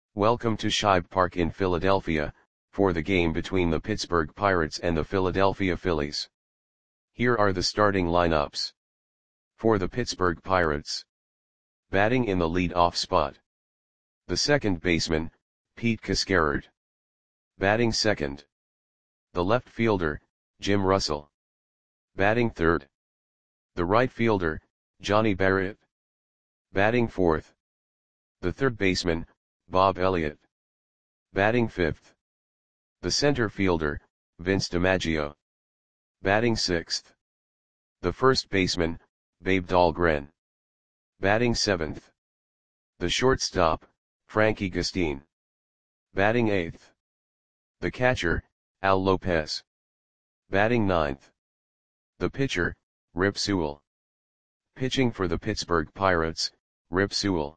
Welcome to Shibe Park in Philadelphia, for the game between the Pittsburgh Pirates and the Philadelphia Phillies. Here are the starting lineups. For the Pittsburgh Pirates. Batting in the lead-off spot. The second baseman, Pete Cascarard. Batting second. The left fielder, Jim Russell. Batting third. The right fielder, Johnny Barrett. Batting fourth. The third baseman, Bob Elliott. Batting fifth. The center fielder, Vince DiMaggio. Batting sixth. The first baseman, Babe Dahlgren. Batting seventh. The shortstop, Frankie Gustin. Batting eighth. The catcher, Al Lopez. Batting ninth. The pitcher, Rip Sewell. Pitching for the Pittsburgh Pirates, Rip Sewell.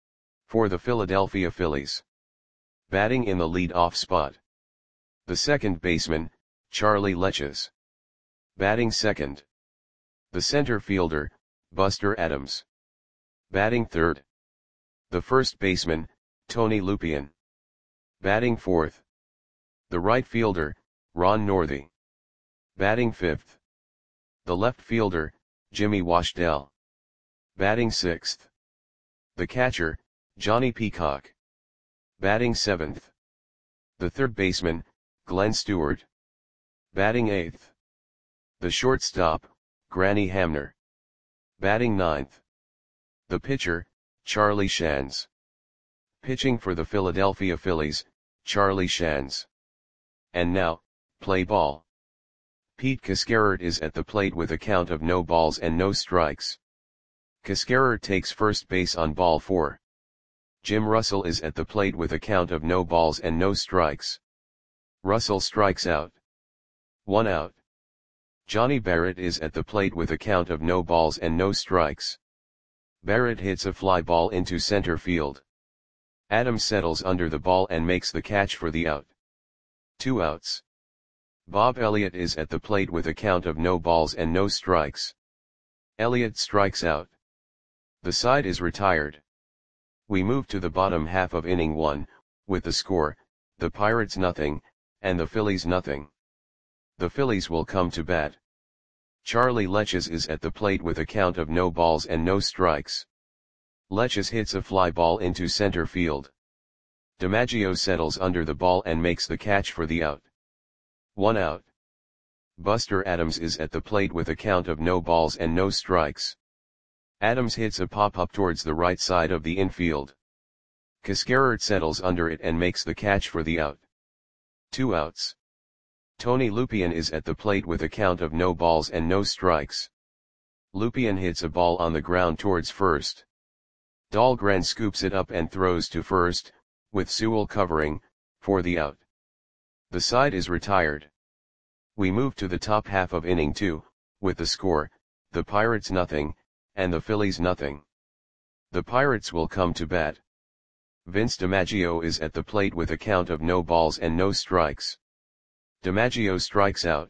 For the Philadelphia Phillies. Batting in the lead-off spot. The second baseman, Charlie Leches. Batting second. The center fielder, Buster Adams. Batting third. The first baseman, Tony Lupien. Batting fourth. The right fielder, Ron Northey. Batting fifth. The left fielder, Jimmy Washdell. Batting sixth. The catcher, Johnny Peacock. Batting seventh. The third baseman, Glenn Stewart. Batting eighth. The shortstop, Granny Hamner. Batting ninth. The pitcher, Charlie Shands. Pitching for the Philadelphia Phillies, Charlie Shands. And now, play ball. Pete Cascarard is at the plate with a count of no balls and no strikes. Cascarard takes first base on ball 4. Jim Russell is at the plate with a count of no balls and no strikes. Russell strikes out. 1 out. Johnny Barrett is at the plate with a count of no balls and no strikes. Barrett hits a fly ball into center field. Adams settles under the ball and makes the catch for the out. 2 outs. Bob Elliott is at the plate with a count of no balls and no strikes. Elliott strikes out. The side is retired. We move to the bottom half of inning 1, with the score, the Pirates nothing, and the Phillies nothing. The Phillies will come to bat. Charlie Leches is at the plate with a count of no balls and no strikes. Leches hits a fly ball into center field. DiMaggio settles under the ball and makes the catch for the out. 1 out. Buster Adams is at the plate with a count of no balls and no strikes. Adams hits a pop-up towards the right side of the infield. Cascarard settles under it and makes the catch for the out. 2 outs. Tony Lupien is at the plate with a count of no balls and no strikes. Lupien hits a ball on the ground towards first. Dahlgren scoops it up and throws to first, with Sewell covering, for the out. The side is retired. We move to the top half of inning 2, with the score, the Pirates nothing, and the Phillies nothing. The Pirates will come to bat. Vince DiMaggio is at the plate with a count of no balls and no strikes. DiMaggio strikes out.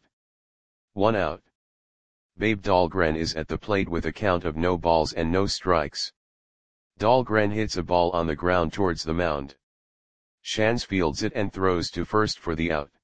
1 out. Babe Dahlgren is at the plate with a count of no balls and no strikes. Dahlgren hits a ball on the ground towards the mound. Shands fields it and throws to first for the out.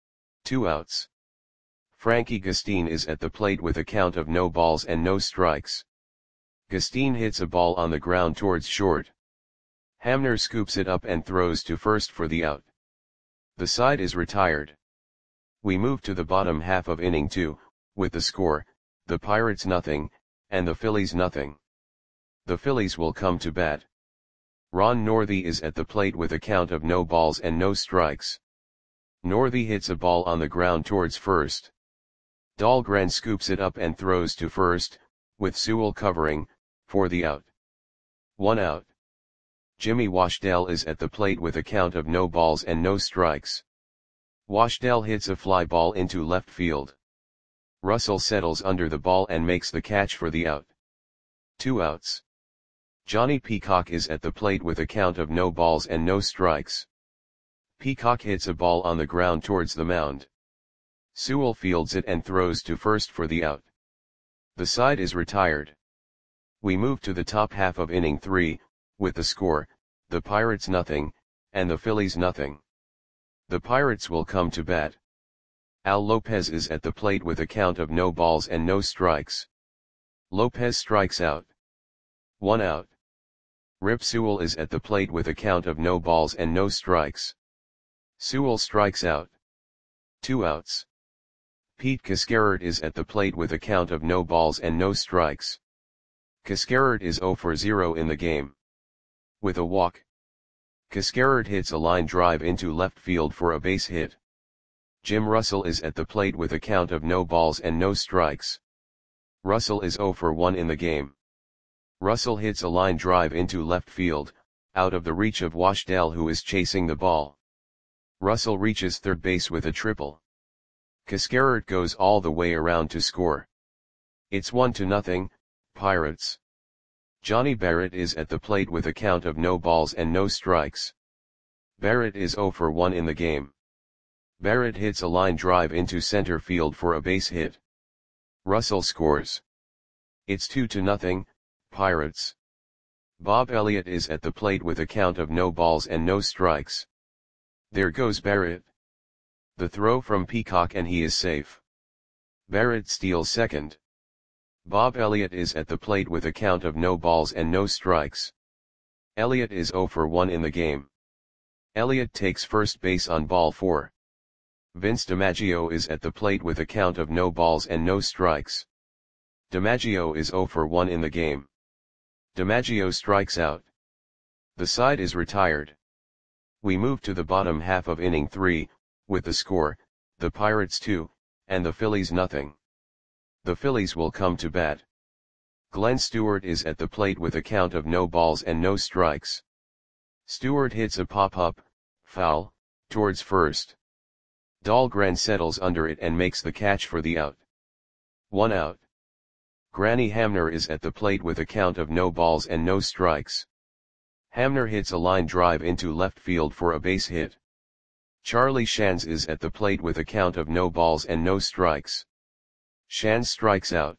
2 outs. Frankie Gustin is at the plate with a count of no balls and no strikes. Gustin hits a ball on the ground towards short. Hamner scoops it up and throws to first for the out. The side is retired. We move to the bottom half of inning 2, with the score, the Pirates nothing, and the Phillies nothing. The Phillies will come to bat. Ron Northey is at the plate with a count of no balls and no strikes. Northey hits a ball on the ground towards first. Dahlgren scoops it up and throws to first, with Sewell covering, for the out. 1 out. Jimmy Washdell is at the plate with a count of no balls and no strikes. Washdell hits a fly ball into left field. Russell settles under the ball and makes the catch for the out. 2 outs. Johnny Peacock is at the plate with a count of no balls and no strikes. Peacock hits a ball on the ground towards the mound. Sewell fields it and throws to first for the out. The side is retired. We move to the top half of inning 3, with the score, the Pirates nothing, and the Phillies nothing. The Pirates will come to bat. Al Lopez is at the plate with a count of no balls and no strikes. Lopez strikes out. 1 out. Rip Sewell is at the plate with a count of no balls and no strikes. Sewell strikes out. 2 outs. Pete Cascarard is at the plate with a count of no balls and no strikes. Cascarard is 0 for 0 in the game. With a walk. Cascarard hits a line drive into left field for a base hit. Jim Russell is at the plate with a count of no balls and no strikes. Russell is 0 for 1 in the game. Russell hits a line drive into left field, out of the reach of Washdale, who is chasing the ball. Russell reaches third base with a triple. Cascarard goes all the way around to score. It's 1-0, Pirates. Johnny Barrett is at the plate with a count of no balls and no strikes. Barrett is 0 for 1 in the game. Barrett hits a line drive into center field for a base hit. Russell scores. It's 2-0, Pirates. Bob Elliott is at the plate with a count of no balls and no strikes. There goes Barrett. The throw from Peacock and he is safe. Barrett steals second. Bob Elliott is at the plate with a count of no balls and no strikes. Elliott is 0 for 1 in the game. Elliott takes first base on ball 4. Vince DiMaggio is at the plate with a count of no balls and no strikes. DiMaggio is 0 for 1 in the game. DiMaggio strikes out. The side is retired. We move to the bottom half of inning 3, with the score, the Pirates 2, and the Phillies nothing. The Phillies will come to bat. Glenn Stewart is at the plate with a count of no balls and no strikes. Stewart hits a pop-up, foul, towards first. Dahlgren settles under it and makes the catch for the out. 1 out. Granny Hamner is at the plate with a count of no balls and no strikes. Hamner hits a line drive into left field for a base hit. Charlie Shands is at the plate with a count of no balls and no strikes. Shands strikes out.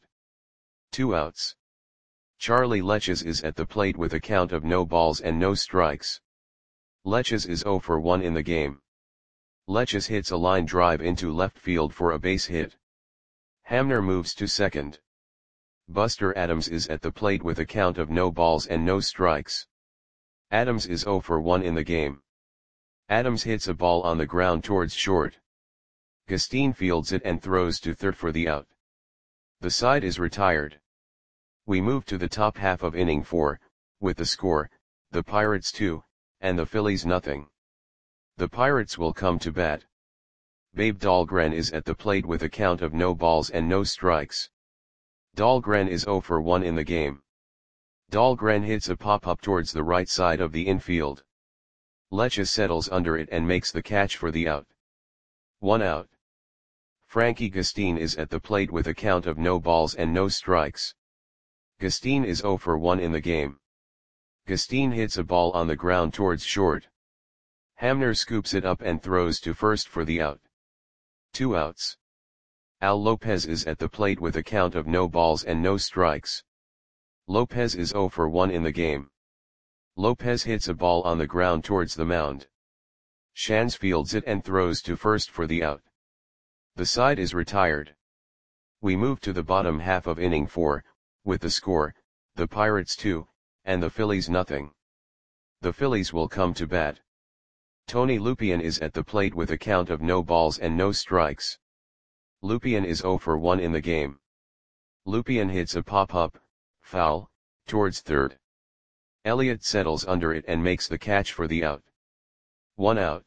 2 outs. Charlie Leches is at the plate with a count of no balls and no strikes. Leches is 0 for 1 in the game. Leches hits a line drive into left field for a base hit. Hamner moves to second. Buster Adams is at the plate with a count of no balls and no strikes. Adams is 0 for 1 in the game. Adams hits a ball on the ground towards short. Gustine fields it and throws to third for the out. The side is retired. We move to the top half of inning 4, with the score, the Pirates 2, and the Phillies nothing. The Pirates will come to bat. Babe Dahlgren is at the plate with a count of no balls and no strikes. Dahlgren is 0 for 1 in the game. Dahlgren hits a pop-up towards the right side of the infield. Leches settles under it and makes the catch for the out. 1 out. Frankie Gustine is at the plate with a count of no balls and no strikes. Gustine is 0 for 1 in the game. Gustine hits a ball on the ground towards short. Hamner scoops it up and throws to first for the out. 2 outs. Al Lopez is at the plate with a count of no balls and no strikes. Lopez is 0 for 1 in the game. Lopez hits a ball on the ground towards the mound. Shands fields it and throws to first for the out. The side is retired. We move to the bottom half of inning 4, with the score, the Pirates 2, and the Phillies nothing. The Phillies will come to bat. Tony Lupien is at the plate with a count of no balls and no strikes. Lupien is 0 for 1 in the game. Lupien hits a pop-up, foul, towards third. Elliott settles under it and makes the catch for the out. 1 out.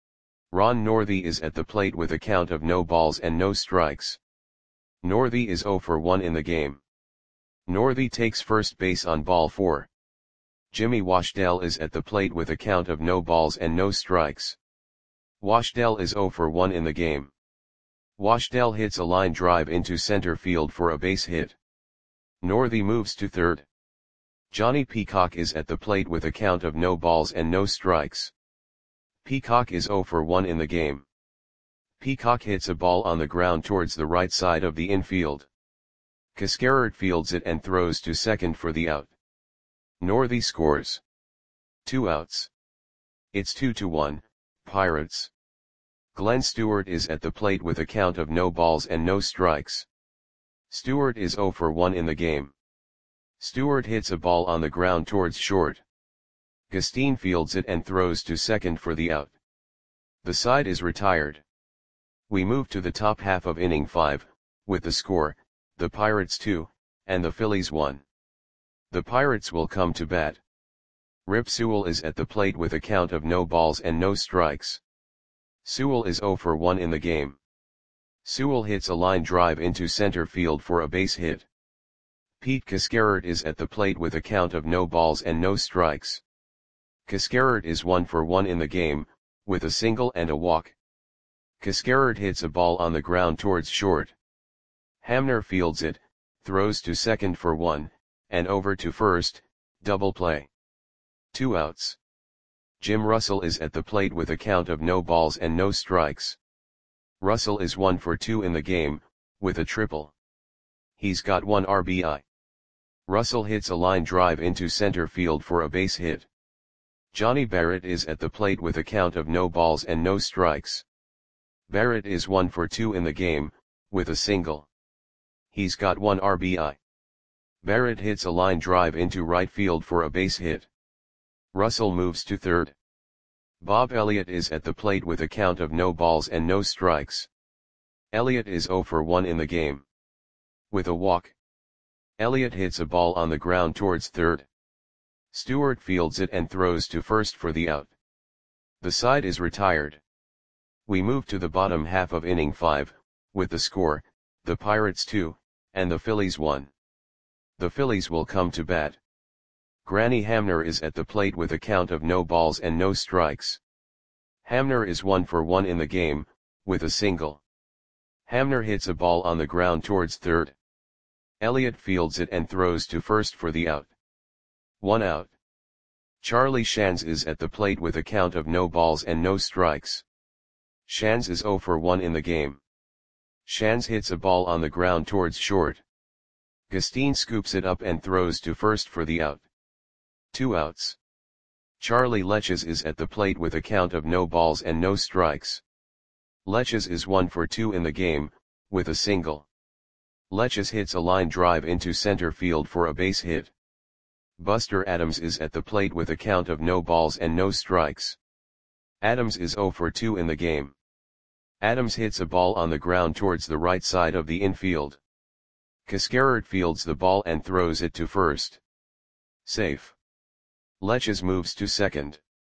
Ron Northey is at the plate with a count of no balls and no strikes. Northey is 0 for 1 in the game. Northey takes first base on ball 4. Jimmy Washdale is at the plate with a count of no balls and no strikes. Washdale is 0 for 1 in the game. Washdale hits a line drive into center field for a base hit. Northey moves to third. Johnny Peacock is at the plate with a count of no balls and no strikes. Peacock is 0 for 1 in the game. Peacock hits a ball on the ground towards the right side of the infield. Cascarard fields it and throws to second for the out. Northey scores. 2 outs. It's 2-1, Pirates. Glenn Stewart is at the plate with a count of no balls and no strikes. Stewart is 0 for 1 in the game. Stewart hits a ball on the ground towards short. Gustin fields it and throws to second for the out. The side is retired. We move to the top half of inning 5, with the score, the Pirates 2, and the Phillies 1. The Pirates will come to bat. Rip Sewell is at the plate with a count of no balls and no strikes. Sewell is 0 for 1 in the game. Sewell hits a line drive into center field for a base hit. Pete Cascarert is at the plate with a count of no balls and no strikes. Cascarert is 1 for 1 in the game, with a single and a walk. Cascarert hits a ball on the ground towards short. Hamner fields it, throws to second for 1, and over to first, double play. 2 outs. Jim Russell is at the plate with a count of no balls and no strikes. Russell is 1 for 2 in the game, with a triple. He's got 1 RBI. Russell hits a line drive into center field for a base hit. Johnny Barrett is at the plate with a count of no balls and no strikes. Barrett is 1 for 2 in the game, with a single. He's got 1 RBI. Barrett hits a line drive into right field for a base hit. Russell moves to third. Bob Elliott is at the plate with a count of no balls and no strikes. Elliott is 0 for 1 in the game. With a walk. Elliott hits a ball on the ground towards third. Stewart fields it and throws to first for the out. The side is retired. We move to the bottom half of inning 5, with the score, the Pirates 2, and the Phillies 1. The Phillies will come to bat. Granny Hamner is at the plate with a count of no balls and no strikes. Hamner is 1 for 1 in the game, with a single. Hamner hits a ball on the ground towards third. Elliott fields it and throws to first for the out. 1 out. Charlie Shands is at the plate with a count of no balls and no strikes. Shands is 0 for 1 in the game. Shands hits a ball on the ground towards short. Gustin scoops it up and throws to first for the out. 2 outs. Charlie Leches is at the plate with a count of no balls and no strikes. Leches is 1 for 2 in the game, with a single. Leches hits a line drive into center field for a base hit. Buster Adams is at the plate with a count of no balls and no strikes. Adams is 0 for 2 in the game. Adams hits a ball on the ground towards the right side of the infield. Cascarert fields the ball and throws it to first. Safe. Leches moves to second.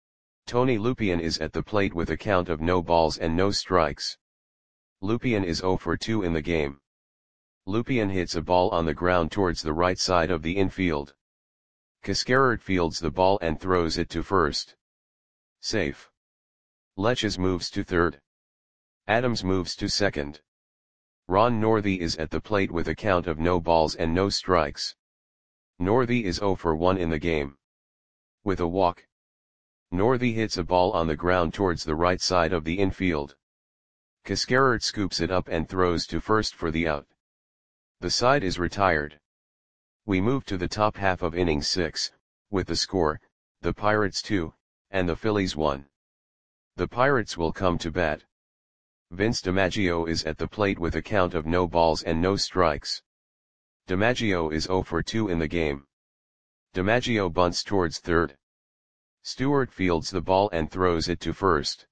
Tony Lupien is at the plate with a count of no balls and no strikes. Lupien is 0 for 2 in the game. Lupien hits a ball on the ground towards the right side of the infield. Cascarert fields the ball and throws it to first. Safe. Leches moves to third. Adams moves to second. Ron Northey is at the plate with a count of no balls and no strikes. Northey is 0 for 1 in the game. With a walk. Northey hits a ball on the ground towards the right side of the infield. Cascarert scoops it up and throws to first for the out. The side is retired. We move to the top half of inning 6, with the score, the Pirates 2, and the Phillies 1. The Pirates will come to bat. Vince DiMaggio is at the plate with a count of no balls and no strikes. DiMaggio is 0 for 2 in the game. DiMaggio bunts towards third. Stewart fields the ball and throws it to first.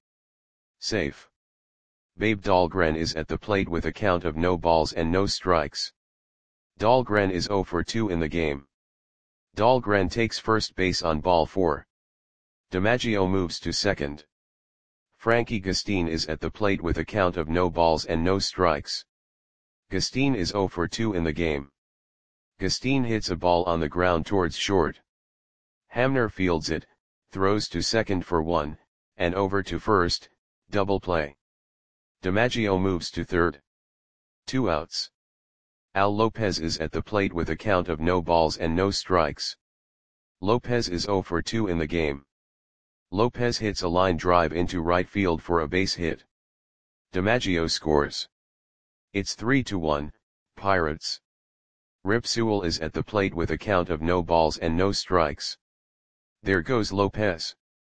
Safe. Babe Dahlgren is at the plate with a count of no balls and no strikes. Dahlgren is 0 for 2 in the game. Dahlgren takes first base on ball 4. DiMaggio moves to second. Frankie Gustin is at the plate with a count of no balls and no strikes. Gustin is 0 for 2 in the game. Gustin hits a ball on the ground towards short. Hamner fields it, throws to second for 1, and over to first, double play. DiMaggio moves to third. 2 outs. Al Lopez is at the plate with a count of no balls and no strikes. Lopez is 0 for 2 in the game. Lopez hits a line drive into right field for a base hit. DiMaggio scores. It's 3-1, Pirates. Rip Sewell is at the plate with a count of no balls and no strikes. There goes Lopez.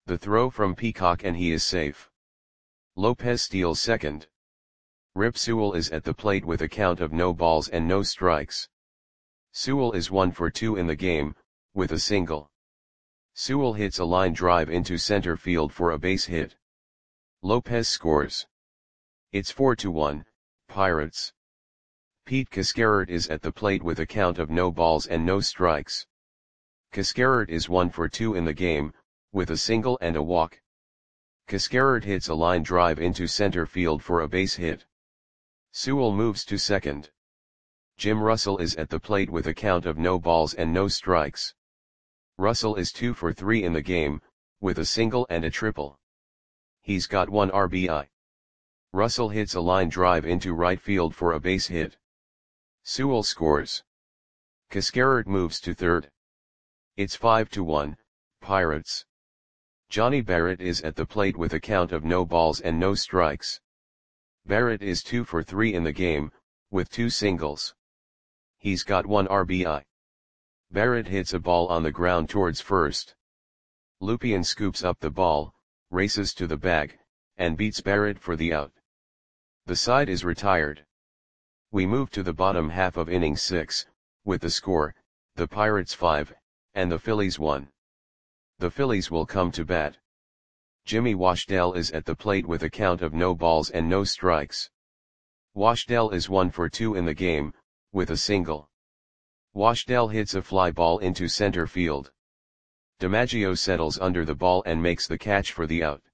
The throw from Peacock and he is safe. Lopez steals second. Rip Sewell is at the plate with a count of no balls and no strikes. Sewell is 1 for 2 in the game, with a single. Sewell hits a line drive into center field for a base hit. Lopez scores. It's 4-1, Pirates. Pete Cascarert is at the plate with a count of no balls and no strikes. Cascarert is 1 for 2 in the game, with a single and a walk. Cascarert hits a line drive into center field for a base hit. Sewell moves to second. Jim Russell is at the plate with a count of no balls and no strikes. Russell is 2 for 3 in the game, with a single and a triple. He's got 1 RBI. Russell hits a line drive into right field for a base hit. Sewell scores. Cascarert moves to third. It's 5-1, Pirates. Johnny Barrett is at the plate with a count of no balls and no strikes. Barrett is 2 for 3 in the game, with 2 singles. He's got 1 RBI. Barrett hits a ball on the ground towards first. Lupien scoops up the ball, races to the bag, and beats Barrett for the out. The side is retired. We move to the bottom half of inning 6, with the score, the Pirates 5, and the Phillies 1. The Phillies will come to bat. Jimmy Washdell is at the plate with a count of no balls and no strikes. Washdell is 1 for 2 in the game, with a single. Washdell hits a fly ball into center field. DiMaggio settles under the ball and makes the catch for the out.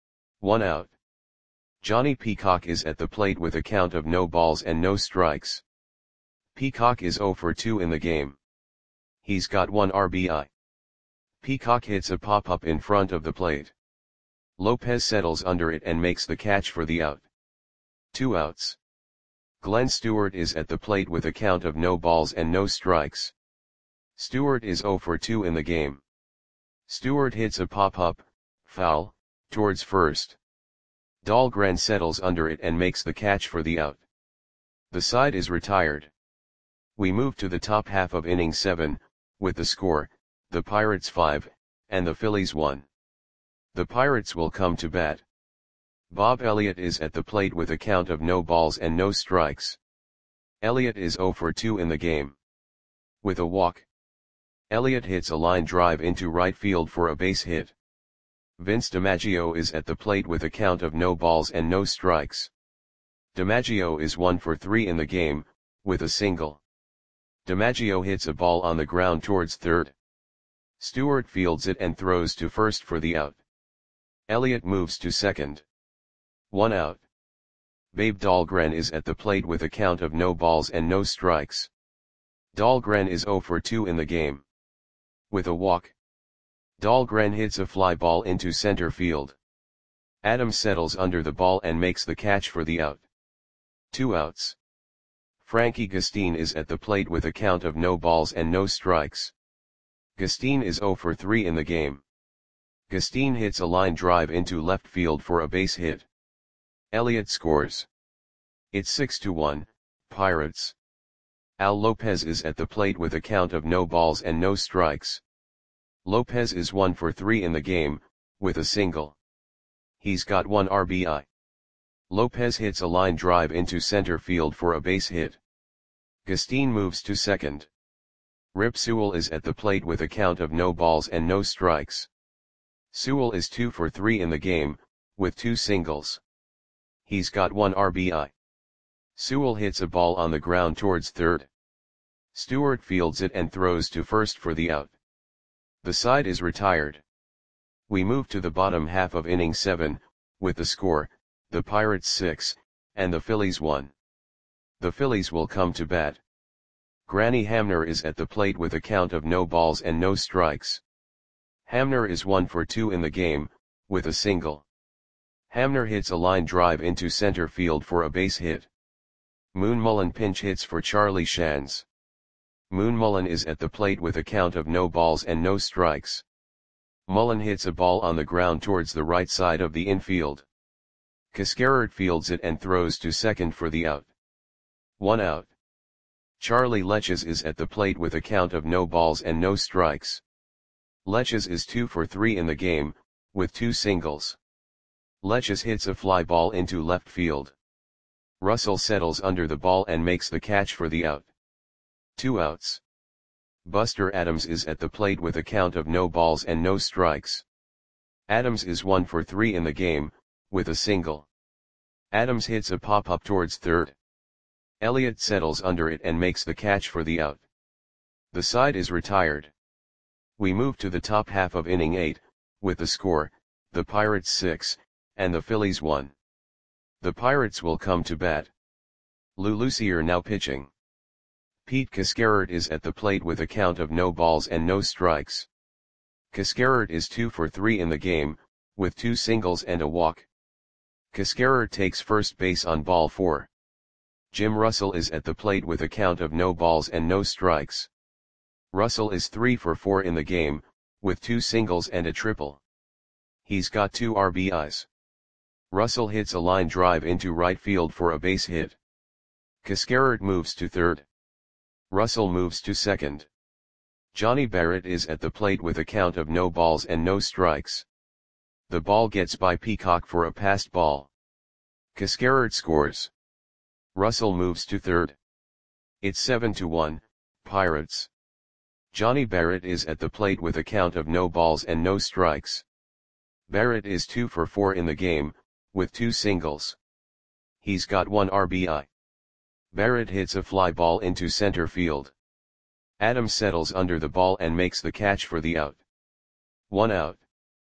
1 out. Johnny Peacock is at the plate with a count of no balls and no strikes. Peacock is 0 for 2 in the game. He's got 1 RBI. Peacock hits a pop-up in front of the plate. Lopez settles under it and makes the catch for the out. 2 outs. Glenn Stewart is at the plate with a count of no balls and no strikes. Stewart is 0 for 2 in the game. Stewart hits a pop-up, foul, towards first. Dahlgren settles under it and makes the catch for the out. The side is retired. We move to the top half of inning 7, with the score, the Pirates 5, and the Phillies 1. The Pirates will come to bat. Bob Elliott is at the plate with a count of no balls and no strikes. Elliott is 0 for 2 in the game. With a walk. Elliott hits a line drive into right field for a base hit. Vince DiMaggio is at the plate with a count of no balls and no strikes. DiMaggio is 1 for 3 in the game, with a single. DiMaggio hits a ball on the ground towards third. Stewart fields it and throws to first for the out. Elliott moves to second. 1 out. Babe Dahlgren is at the plate with a count of no balls and no strikes. Dahlgren is 0 for 2 in the game. With a walk. Dahlgren hits a fly ball into center field. Adams settles under the ball and makes the catch for the out. 2 outs. Frankie Gustin is at the plate with a count of no balls and no strikes. Gustin is 0 for 3 in the game. Gustin hits a line drive into left field for a base hit. Elliott scores. It's 6-1, Pirates. Al Lopez is at the plate with a count of no balls and no strikes. Lopez is 1 for 3 in the game, with a single. He's got 1 RBI. Lopez hits a line drive into center field for a base hit. Gustin moves to second. Rip Sewell is at the plate with a count of no balls and no strikes. Sewell is 2 for 3 in the game, with 2 singles. He's got 1 RBI. Sewell hits a ball on the ground towards third. Stewart fields it and throws to first for the out. The side is retired. We move to the bottom half of inning 7, with the score, the Pirates 6, and the Phillies 1. The Phillies will come to bat. Granny Hamner is at the plate with a count of no balls and no strikes. Hamner is 1 for 2 in the game, with a single. Hamner hits a line drive into center field for a base hit. Moon Mullen pinch hits for Charlie Shands. Moon Mullen is at the plate with a count of no balls and no strikes. Mullen hits a ball on the ground towards the right side of the infield. Cascarert fields it and throws to second for the out. 1 out. Charlie Leches is at the plate with a count of no balls and no strikes. Leches is 2 for 3 in the game, with 2 singles. Leches hits a fly ball into left field. Russell settles under the ball and makes the catch for the out. 2 outs. Buster Adams is at the plate with a count of no balls and no strikes. Adams is 1 for 3 in the game, with a single. Adams hits a pop-up towards third. Elliott settles under it and makes the catch for the out. The side is retired. We move to the top half of inning 8, with the score, the Pirates 6, and the Phillies 1. The Pirates will come to bat. Lou Lucier now pitching. Pete Cascarert is at the plate with a count of no balls and no strikes. Cascarert is 2 for 3 in the game, with 2 singles and a walk. Cascarert takes first base on ball 4. Jim Russell is at the plate with a count of no balls and no strikes. Russell is 3 for 4 in the game, with 2 singles and a triple. He's got 2 RBIs. Russell hits a line drive into right field for a base hit. Cascarert moves to third. Russell moves to second. Johnny Barrett is at the plate with a count of no balls and no strikes. The ball gets by Peacock for a passed ball. Cascarert scores. Russell moves to third. It's 7-1, Pirates. Johnny Barrett is at the plate with a count of no balls and no strikes. Barrett is 2 for 4 in the game, with 2 singles. He's got 1 RBI. Barrett hits a fly ball into center field. Adams settles under the ball and makes the catch for the out. 1 out.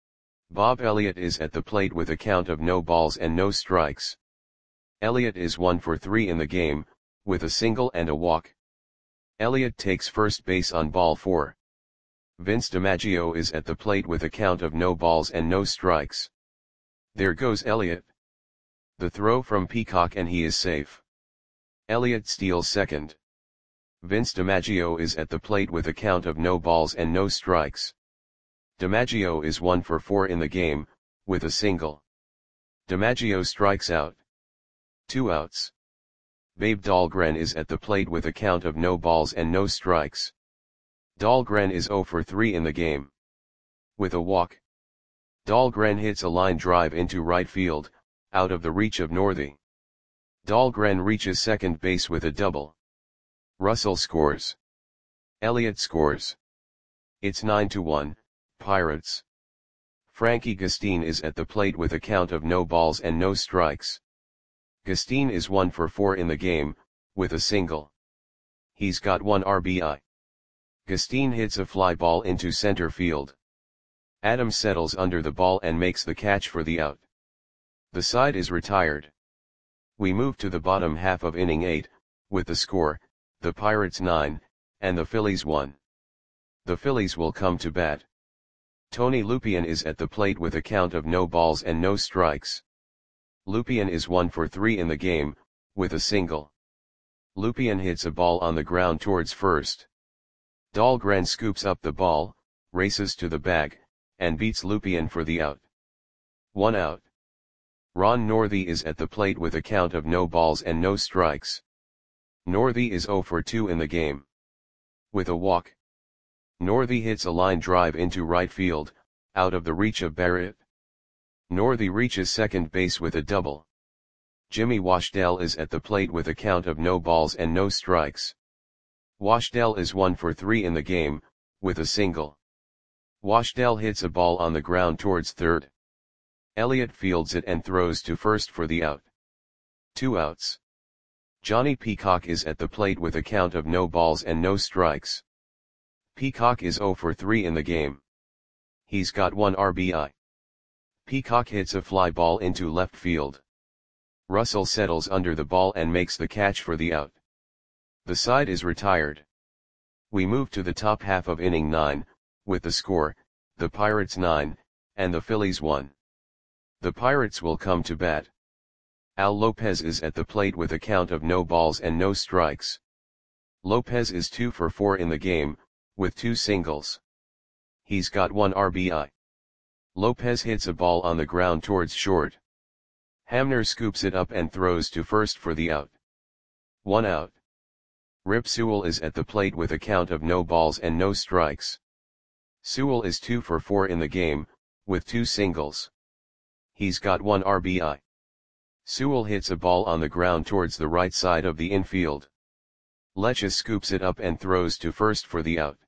Bob Elliott is at the plate with a count of no balls and no strikes. Elliott is 1 for 3 in the game, with a single and a walk. Elliott takes first base on ball 4. Vince DiMaggio is at the plate with a count of no balls and no strikes. There goes Elliott. The throw from Peacock and he is safe. Elliott steals second. Vince DiMaggio is at the plate with a count of no balls and no strikes. DiMaggio is 1 for 4 in the game, with a single. DiMaggio strikes out. 2 outs. Babe Dahlgren is at the plate with a count of no balls and no strikes. Dahlgren is 0 for 3 in the game. With a walk. Dahlgren hits a line drive into right field, out of the reach of Northey. Dahlgren reaches second base with a double. Russell scores. Elliott scores. It's 9-1, Pirates. Frankie Gustin is at the plate with a count of no balls and no strikes. Gustin is 1 for 4 in the game, with a single. He's got 1 RBI. Gustin hits a fly ball into center field. Adams settles under the ball and makes the catch for the out. The side is retired. We move to the bottom half of inning 8, with the score, the Pirates 9, and the Phillies 1. The Phillies will come to bat. Tony Lupien is at the plate with a count of no balls and no strikes. Lupien is 1 for 3 in the game, with a single. Lupien hits a ball on the ground towards first. Dahlgren scoops up the ball, races to the bag, and beats Lupien for the out. 1 out. Ron Northey is at the plate with a count of no balls and no strikes. Northey is 0 for 2 in the game. With a walk. Northey hits a line drive into right field, out of the reach of Barrett. Northey reaches second base with a double. Jimmy Washdell is at the plate with a count of no balls and no strikes. Washdell is 1 for 3 in the game, with a single. Washdell hits a ball on the ground towards third. Elliott fields it and throws to first for the out. 2 outs. Johnny Peacock is at the plate with a count of no balls and no strikes. Peacock is 0 for 3 in the game. He's got 1 RBI. Peacock hits a fly ball into left field. Russell settles under the ball and makes the catch for the out. The side is retired. We move to the top half of inning 9, with the score, the Pirates 9, and the Phillies 1. The Pirates will come to bat. Al Lopez is at the plate with a count of no balls and no strikes. Lopez is 2 for 4 in the game, with 2 singles. He's got 1 RBI. Lopez hits a ball on the ground towards short. Hamner scoops it up and throws to first for the out. 1 out. Rip Sewell is at the plate with a count of no balls and no strikes. Sewell is 2 for 4 in the game, with 2 singles. He's got 1 RBI. Sewell hits a ball on the ground towards the right side of the infield. Leches scoops it up and throws to first for the out.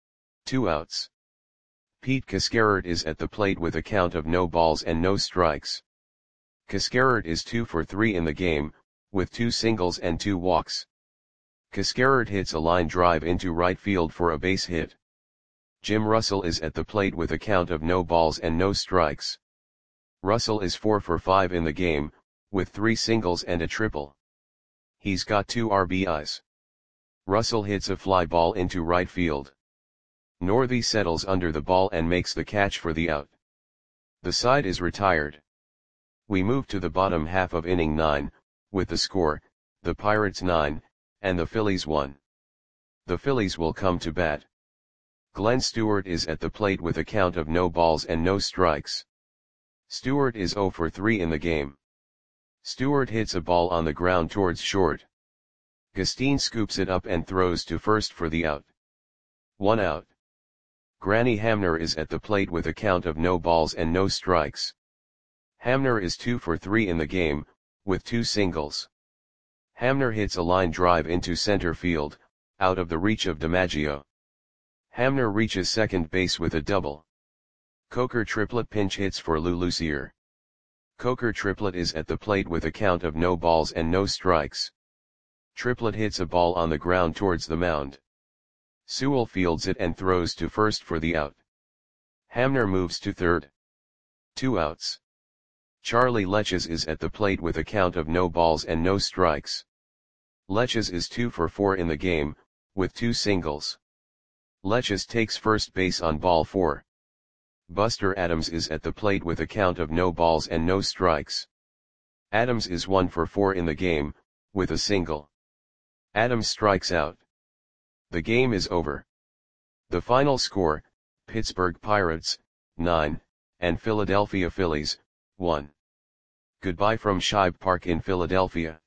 2 outs. Pete Cascarert is at the plate with a count of no balls and no strikes. Cascarert is 2 for 3 in the game, with 2 singles and 2 walks. Cascarert hits a line drive into right field for a base hit. Jim Russell is at the plate with a count of no balls and no strikes. Russell is 4 for 5 in the game, with 3 singles and a triple. He's got 2 RBIs. Russell hits a fly ball into right field. Northey settles under the ball and makes the catch for the out. The side is retired. We move to the bottom half of inning 9, with the score, the Pirates 9, and the Phillies 1. The Phillies will come to bat. Glenn Stewart is at the plate with a count of no balls and no strikes. Stewart is 0 for 3 in the game. Stewart hits a ball on the ground towards short. Gustine scoops it up and throws to first for the out. 1 out. Granny Hamner is at the plate with a count of no balls and no strikes. Hamner is 2 for 3 in the game, with 2 singles. Hamner hits a line drive into center field, out of the reach of DiMaggio. Hamner reaches second base with a double. Coker Triplett pinch hits for Lou Lucier. Coker Triplett is at the plate with a count of no balls and no strikes. Triplett hits a ball on the ground towards the mound. Sewell fields it and throws to first for the out. Hamner moves to third. 2 outs. Charlie Leches is at the plate with a count of no balls and no strikes. Leches is 2 for 4 in the game, with 2 singles. Leches takes first base on ball 4. Buster Adams is at the plate with a count of no balls and no strikes. Adams is 1 for 4 in the game, with a single. Adams strikes out. The game is over. The final score, Pittsburgh Pirates, 9, and Philadelphia Phillies, 1. Goodbye from Shibe Park in Philadelphia.